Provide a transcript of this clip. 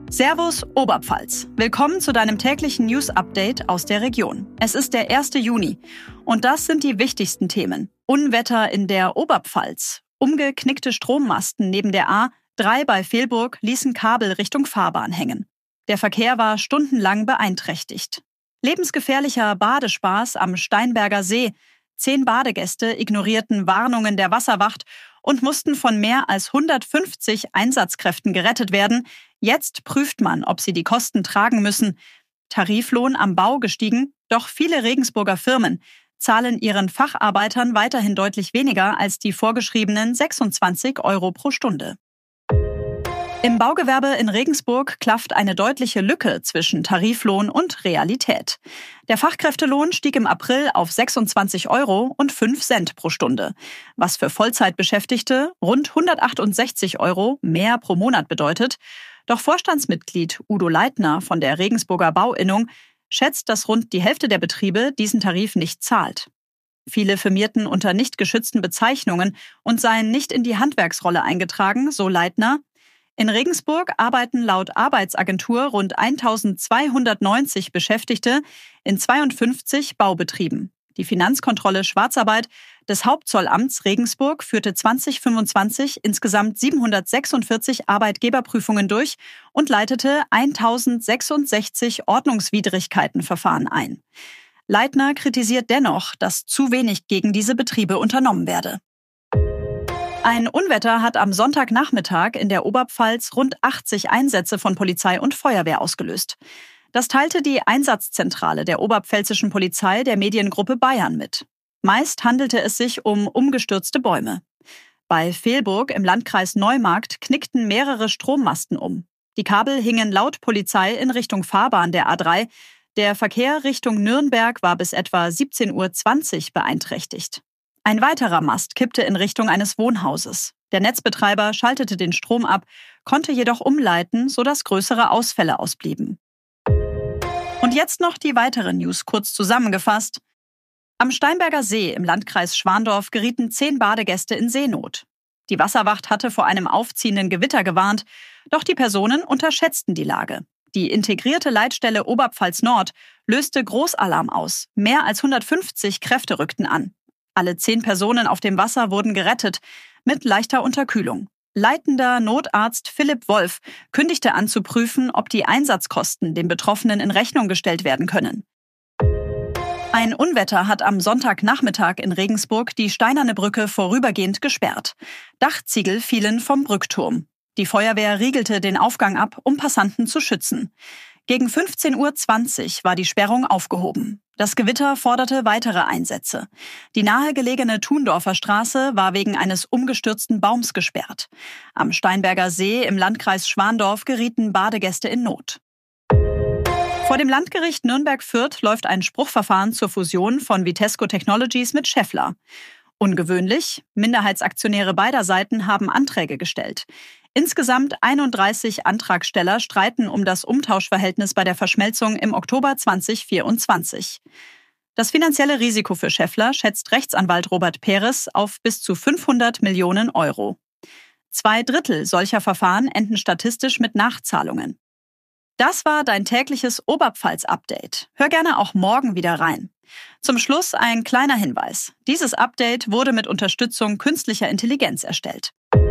Servus Oberpfalz. Willkommen zu deinem täglichen News-Update aus der Region. Es ist der 1. Juni und das sind die wichtigsten Themen. Unwetter in der Oberpfalz. Umgeknickte Strommasten neben der A3 bei Velburg ließen Kabel Richtung Fahrbahn hängen. Der Verkehr war stundenlang beeinträchtigt. Lebensgefährlicher Badespaß am Steinberger See. 10 Badegäste ignorierten Warnungen der Wasserwacht und mussten von mehr als 150 Einsatzkräften gerettet werden. Jetzt prüft man, ob sie die Kosten tragen müssen. Tariflohn am Bau gestiegen, doch viele Regensburger Firmen zahlen ihren Facharbeitern weiterhin deutlich weniger als die vorgeschriebenen 26 € pro Stunde. Im Baugewerbe in Regensburg klafft eine deutliche Lücke zwischen Tariflohn und Realität. Der Fachkräftelohn stieg im April auf 26,05 € pro Stunde, was für Vollzeitbeschäftigte rund 168 € mehr pro Monat bedeutet. Doch Vorstandsmitglied Udo Leitner von der Regensburger Bauinnung schätzt, dass rund die Hälfte der Betriebe diesen Tarif nicht zahlt. Viele firmierten unter nicht geschützten Bezeichnungen und seien nicht in die Handwerksrolle eingetragen, so Leitner. In Regensburg arbeiten laut Arbeitsagentur rund 1290 Beschäftigte in 52 Baubetrieben. Die Finanzkontrolle Schwarzarbeit des Hauptzollamts Regensburg führte 2025 insgesamt 746 Arbeitgeberprüfungen durch und leitete 1066 Ordnungswidrigkeitenverfahren ein. Leitner kritisiert dennoch, dass zu wenig gegen diese Betriebe unternommen werde. Ein Unwetter hat am Sonntagnachmittag in der Oberpfalz rund 80 Einsätze von Polizei und Feuerwehr ausgelöst. Das teilte die Einsatzzentrale der oberpfälzischen Polizei der Mediengruppe Bayern mit. Meist handelte es sich um umgestürzte Bäume. Bei Velburg im Landkreis Neumarkt knickten mehrere Strommasten um. Die Kabel hingen laut Polizei in Richtung Fahrbahn der A3. Der Verkehr Richtung Nürnberg war bis etwa 17:20 Uhr beeinträchtigt. Ein weiterer Mast kippte in Richtung eines Wohnhauses. Der Netzbetreiber schaltete den Strom ab, konnte jedoch umleiten, sodass größere Ausfälle ausblieben. Und jetzt noch die weiteren News kurz zusammengefasst. Am Steinberger See im Landkreis Schwandorf gerieten 10 Badegäste in Seenot. Die Wasserwacht hatte vor einem aufziehenden Gewitter gewarnt, doch die Personen unterschätzten die Lage. Die integrierte Leitstelle Oberpfalz Nord löste Großalarm aus. Mehr als 150 Kräfte rückten an. Alle 10 Personen auf dem Wasser wurden gerettet, mit leichter Unterkühlung. Leitender Notarzt Philipp Wolf kündigte an zu prüfen, ob die Einsatzkosten den Betroffenen in Rechnung gestellt werden können. Ein Unwetter hat am Sonntagnachmittag in Regensburg die Steinerne Brücke vorübergehend gesperrt. Dachziegel fielen vom Brückturm. Die Feuerwehr riegelte den Aufgang ab, um Passanten zu schützen. Gegen 15:20 Uhr war die Sperrung aufgehoben. Das Gewitter forderte weitere Einsätze. Die nahegelegene Thundorfer Straße war wegen eines umgestürzten Baums gesperrt. Am Steinberger See im Landkreis Schwandorf gerieten Badegäste in Not. Vor dem Landgericht Nürnberg-Fürth läuft ein Spruchverfahren zur Fusion von Vitesco Technologies mit Schaeffler. Ungewöhnlich, Minderheitsaktionäre beider Seiten haben Anträge gestellt. Insgesamt 31 Antragsteller streiten um das Umtauschverhältnis bei der Verschmelzung im Oktober 2024. Das finanzielle Risiko für Schaeffler schätzt Rechtsanwalt Robert Peres auf bis zu 500 Millionen €. 2/3 solcher Verfahren enden statistisch mit Nachzahlungen. Das war dein tägliches Oberpfalz-Update. Hör gerne auch morgen wieder rein. Zum Schluss ein kleiner Hinweis. Dieses Update wurde mit Unterstützung künstlicher Intelligenz erstellt.